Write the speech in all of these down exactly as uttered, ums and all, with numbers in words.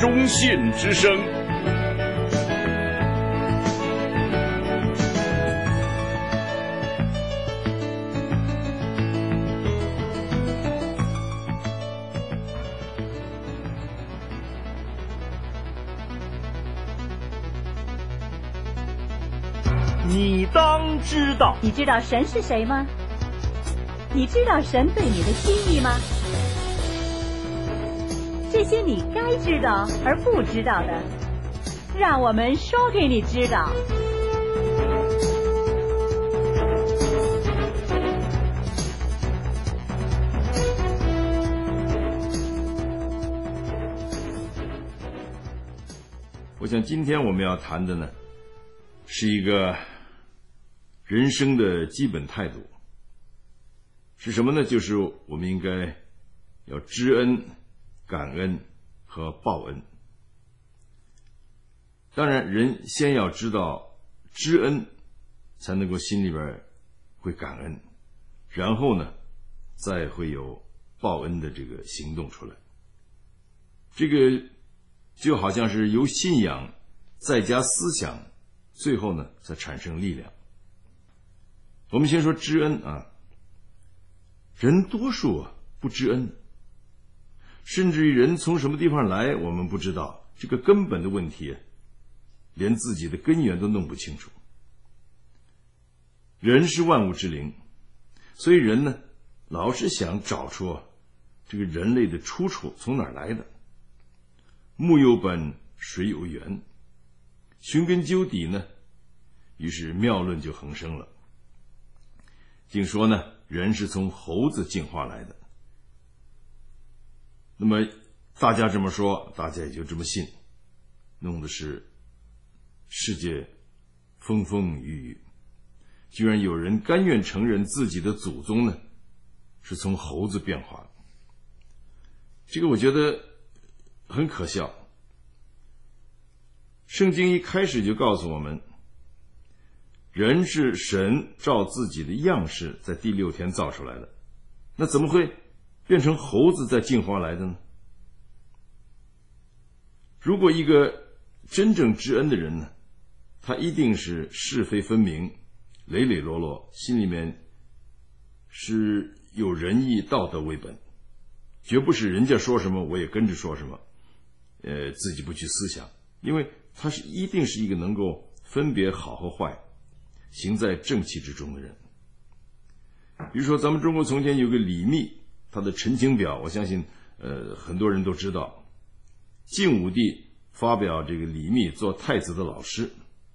忠信之声。你当知道。 你知道神是谁吗？你知道神对你的心意吗？这些你该知道而不知道的，让我们说给你知道。 我想今天我们要谈的呢，是一个人生的基本态度。是什么呢？就是我们应该要知恩、感恩和报恩。当然，人先要知道知恩，才能够心里边会感恩，然后呢，再会有报恩的这个行动出来。这个就好像是由信仰再加思想，最后呢才产生力量。我们先说知恩啊，人多数啊不知恩，甚至于人从什么地方来我们不知道，这个根本的问题连自己的根源都弄不清楚。人是万物之灵，所以人呢老是想找出这个人类的出处从哪儿来的。木有本，水有源，寻根究底呢，于是妙论就横生了。竟说呢，人是从猴子进化来的。那么大家这么说，大家也就这么信，弄的是世界风风雨雨。居然有人甘愿承认自己的祖宗呢是从猴子变化的，这个我觉得很可笑。圣经一开始就告诉我们，人是神照自己的样式在第六天造出来的，那怎么会变成猴子再进化来的呢？如果一个真正知恩的人呢，他一定是是非分明，磊磊落落，心里面是有仁义道德为本，绝不是人家说什么我也跟着说什么，呃，自己不去思想，因为他是一定是一个能够分别好和坏，行在正气之中的人。比如说咱们中国从前有个李密，他的陈情表我相信呃很多人都知道。晋武帝发表这个李密做太子的老师，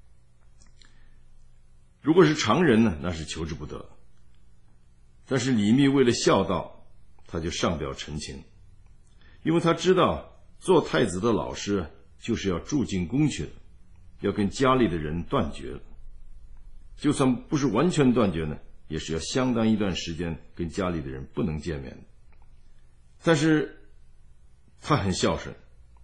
如果是常人呢，那是求之不得。但是李密为了孝道，他就上表陈情，因为他知道做太子的老师就是要住进宫去的，要跟家里的人断绝了。就算不是完全断绝呢，也是要相当一段时间跟家里的人不能见面的。但是他很孝顺，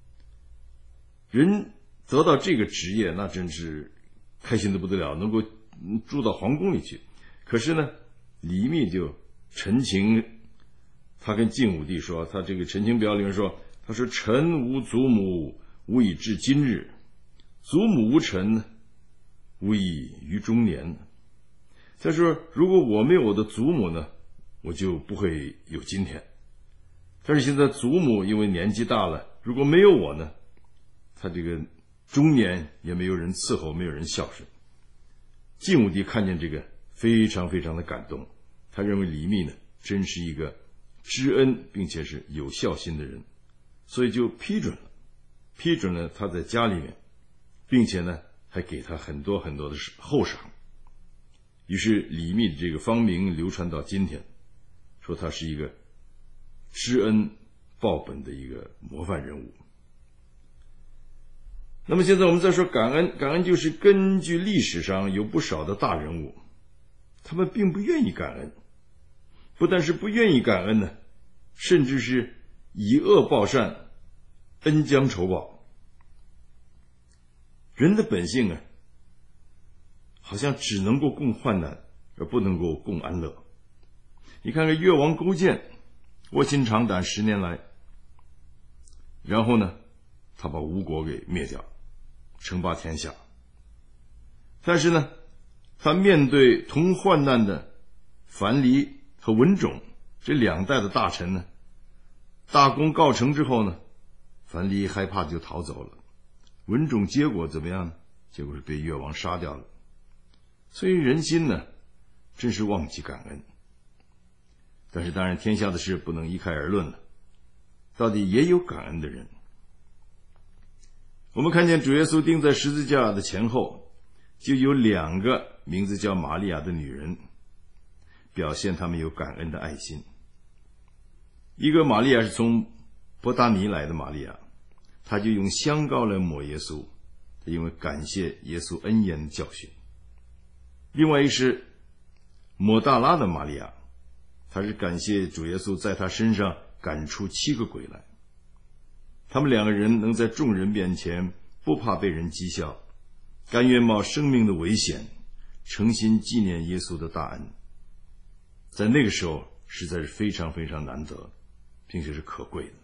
人得到这个职业那真是开心的不得了，能够住到皇宫里去。可是呢，李密就陈情，他跟晋武帝说，他这个陈情表里面说，他说臣无祖母，无以至今日，祖母无臣，无以于中年。他说如果我没有我的祖母呢，我就不会有今天。但是现在祖母因为年纪大了，如果没有我呢，他这个中年也没有人伺候，没有人孝顺。晋武帝看见这个非常非常的感动，他认为李密呢真是一个知恩并且是有孝心的人，所以就批准了批准了他在家里面，并且呢还给他很多很多的厚赏。于是李密的这个芳名流传到今天，说他是一个知恩报本的一个模范人物。那么现在我们再说感恩，感恩就是根据历史上有不少的大人物，他们并不愿意感恩，不但是不愿意感恩呢，甚至是以恶报善，恩将仇报。人的本性啊，好像只能够共患难，而不能够共安乐。你看看越王勾践，卧薪尝胆十年来，然后呢他把吴国给灭掉，称霸天下。但是呢，他面对同患难的樊篱和文种这两代的大臣呢，大功告成之后呢，樊篱害怕就逃走了，文种结果怎么样呢？结果是被越王杀掉了。所以人心呢，真是忘记感恩。但是当然天下的事不能一概而论了，到底也有感恩的人。我们看见主耶稣钉在十字架的前后，就有两个名字叫玛利亚的女人，表现他们有感恩的爱心。一个玛利亚是从伯大尼来的玛利亚，她就用香膏来抹耶稣，因为感谢耶稣恩言的教训。另外一是抹大拉的玛利亚，她是感谢主耶稣在她身上赶出七个鬼来。他们两个人能在众人面前不怕被人讥笑，甘愿冒生命的危险，诚心纪念耶稣的大恩，在那个时候实在是非常非常难得，并且是可贵的。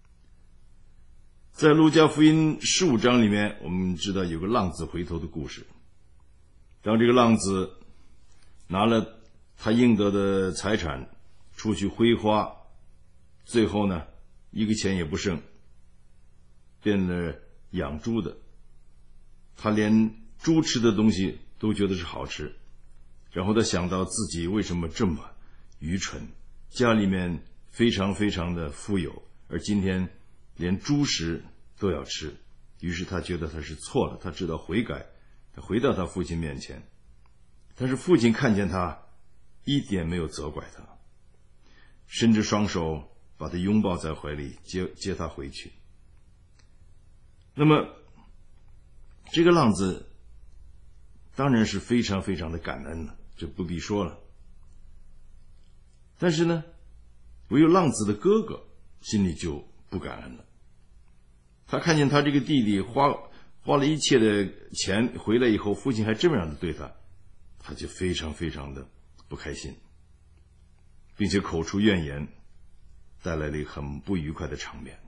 在路加福音十五章里面，我们知道有个浪子回头的故事。当这个浪子拿了他应得的财产出去挥花，最后呢一个钱也不剩，变了养猪的。他连猪吃的东西都觉得是好吃，然后他想到自己为什么这么愚蠢，家里面非常非常的富有，而今天连猪食都要吃。于是他觉得他是错了，他知道悔改，他回到他父亲面前。但是父亲看见他一点没有责怪他，伸着双手把他拥抱在怀里，接接他回去。那么这个浪子当然是非常非常的感恩了，这不必说了。但是呢，唯有浪子的哥哥心里就不感恩了。他看见他这个弟弟花花了一切的钱回来以后，父亲还这么样的对他，他就非常非常的不开心，并且口出怨言，带来了一个很不愉快的场面。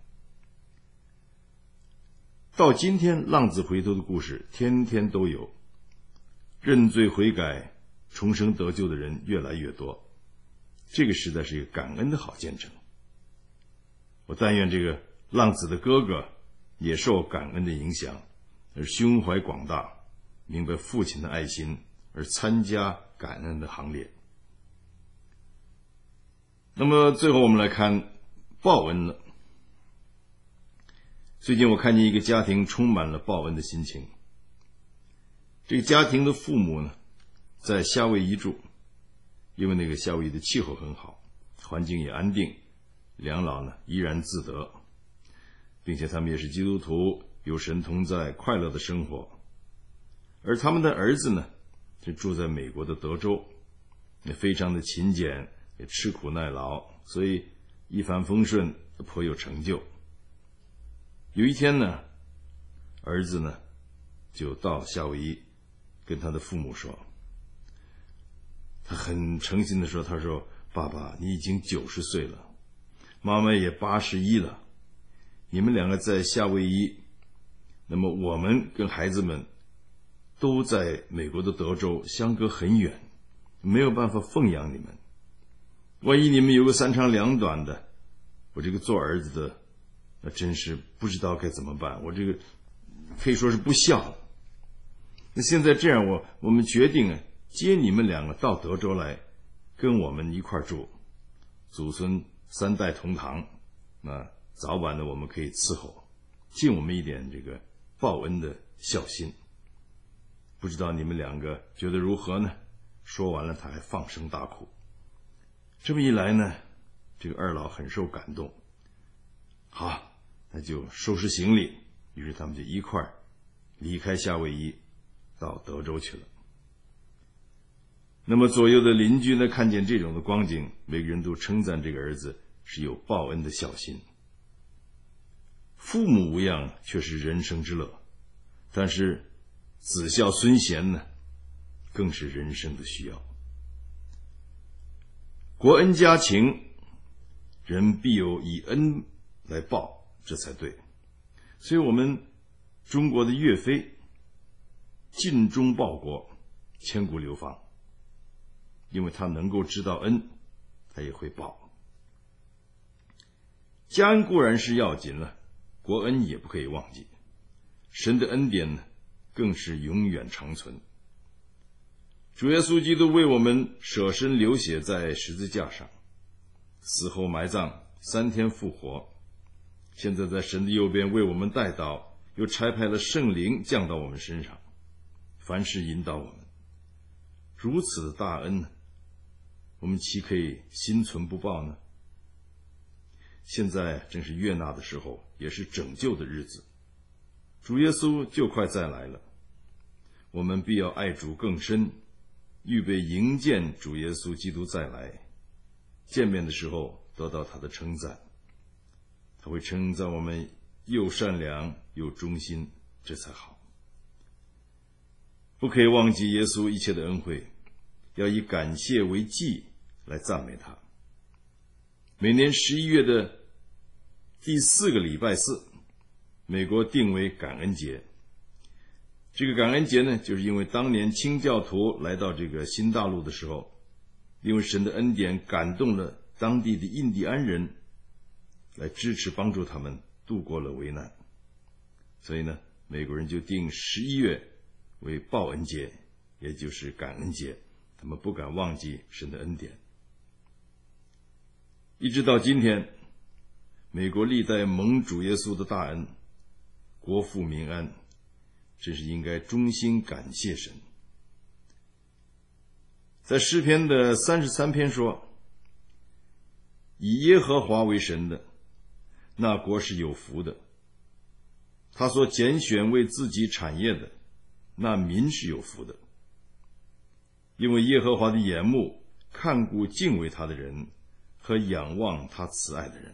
到今天浪子回头的故事天天都有，认罪悔改重生得救的人越来越多，这个实在是一个感恩的好见证。我但愿这个浪子的哥哥也受感恩的影响，而胸怀广大，明白父亲的爱心，而参加感恩的行列。那么最后我们来看报恩了。最近我看见一个家庭充满了报恩的心情。这个家庭的父母呢，在夏威夷住，因为那个夏威夷的气候很好，环境也安定，两老呢怡然自得，并且他们也是基督徒，有神同在，快乐的生活。而他们的儿子呢，就住在美国的德州，也非常的勤俭，也吃苦耐劳，所以一帆风顺，颇有成就。有一天呢，儿子呢就到夏威夷跟他的父母说，他很诚心的说，他说，爸爸，你已经九十岁了，妈妈也八十一了，你们两个在夏威夷，那么我们跟孩子们都在美国的德州，相隔很远，没有办法奉养你们。万一你们有个三长两短的，我这个做儿子的那真是不知道该怎么办，我这个可以说是不孝了。那现在这样，我我们决定啊，接你们两个到德州来，跟我们一块住，祖孙三代同堂，那早晚呢我们可以伺候，尽我们一点这个报恩的孝心。不知道你们两个觉得如何呢？说完了，他还放声大哭。这么一来呢，这个二老很受感动，好，那就收拾行李，于是他们就一块儿离开夏威夷，到德州去了。那么左右的邻居呢，看见这种的光景，每个人都称赞这个儿子是有报恩的孝心。父母无恙却是人生之乐，但是子孝孙贤呢，更是人生的需要。国恩家情，人必有以恩来报，这才对。 所以我们中国的岳飞尽忠报国，千古流芳，因为他能够知道恩，他也会报。家恩固然是要紧了，国恩也不可以忘记。神的恩典呢，更是永远长存。主耶稣基督为我们舍身流血在十字架上，死后埋葬，三天复活，现在在神的右边为我们代祷，又差派了圣灵降到我们身上，凡事引导我们。如此的大恩呢，我们岂可以心存不报呢？现在正是悦纳的时候，也是拯救的日子。主耶稣就快再来了，我们必要爱主更深，预备迎见主耶稣基督再来。见面的时候得到他的称赞，他会称赞我们又善良又忠心，这才好。不可以忘记耶稣一切的恩惠，要以感谢为祭来赞美他。每年十一月的第四个礼拜四，美国定为感恩节。这个感恩节呢，就是因为当年清教徒来到这个新大陆的时候，因为神的恩典感动了当地的印第安人，来支持帮助他们度过了危难，所以呢，美国人就定十一月为报恩节，也就是感恩节，他们不敢忘记神的恩典。一直到今天，美国历代蒙主耶稣的大恩，国富民安，真是应该衷心感谢神。在诗篇的三十三篇说，以耶和华为神的，那国是有福的；他所拣选为自己产业的，那民是有福的。因为耶和华的眼目看顾敬畏他的人和仰望他慈爱的人。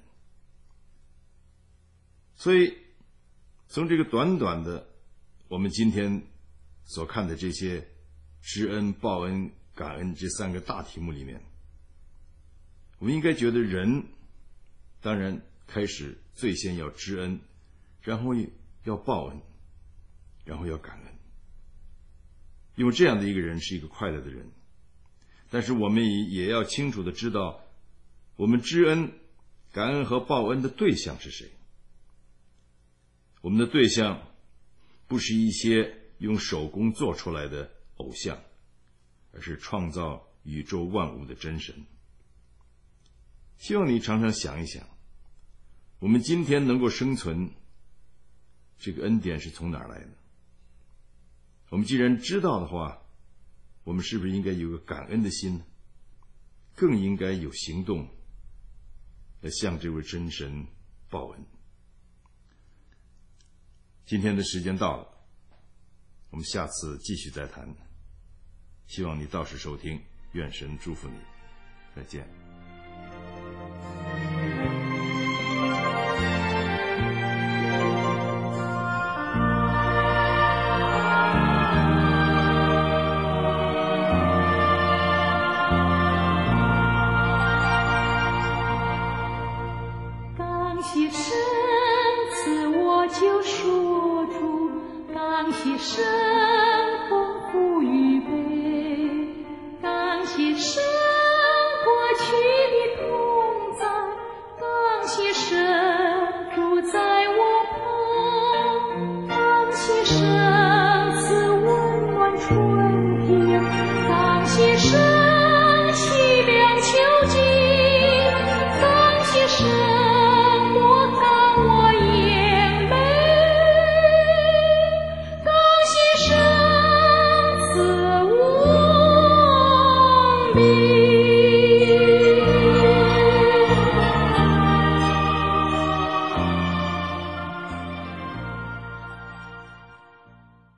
所以从这个短短的我们今天所看的这些知恩、报恩、感恩这三个大题目里面，我们应该觉得人当然开始最先要知恩，然后要报恩，然后要感恩，因为这样的一个人是一个快乐的人。但是我们也要清楚的知道，我们知恩、感恩和报恩的对象是谁。我们的对象不是一些用手工做出来的偶像，而是创造宇宙万物的真神。希望你常常想一想，我们今天能够生存，这个恩典是从哪儿来的？我们既然知道的话，我们是不是应该有个感恩的心呢？更应该有行动来向这位真神报恩。今天的时间到了，我们下次继续再谈。希望你到时收听，愿神祝福你，再见。 感谢神赐我救赎主，感谢神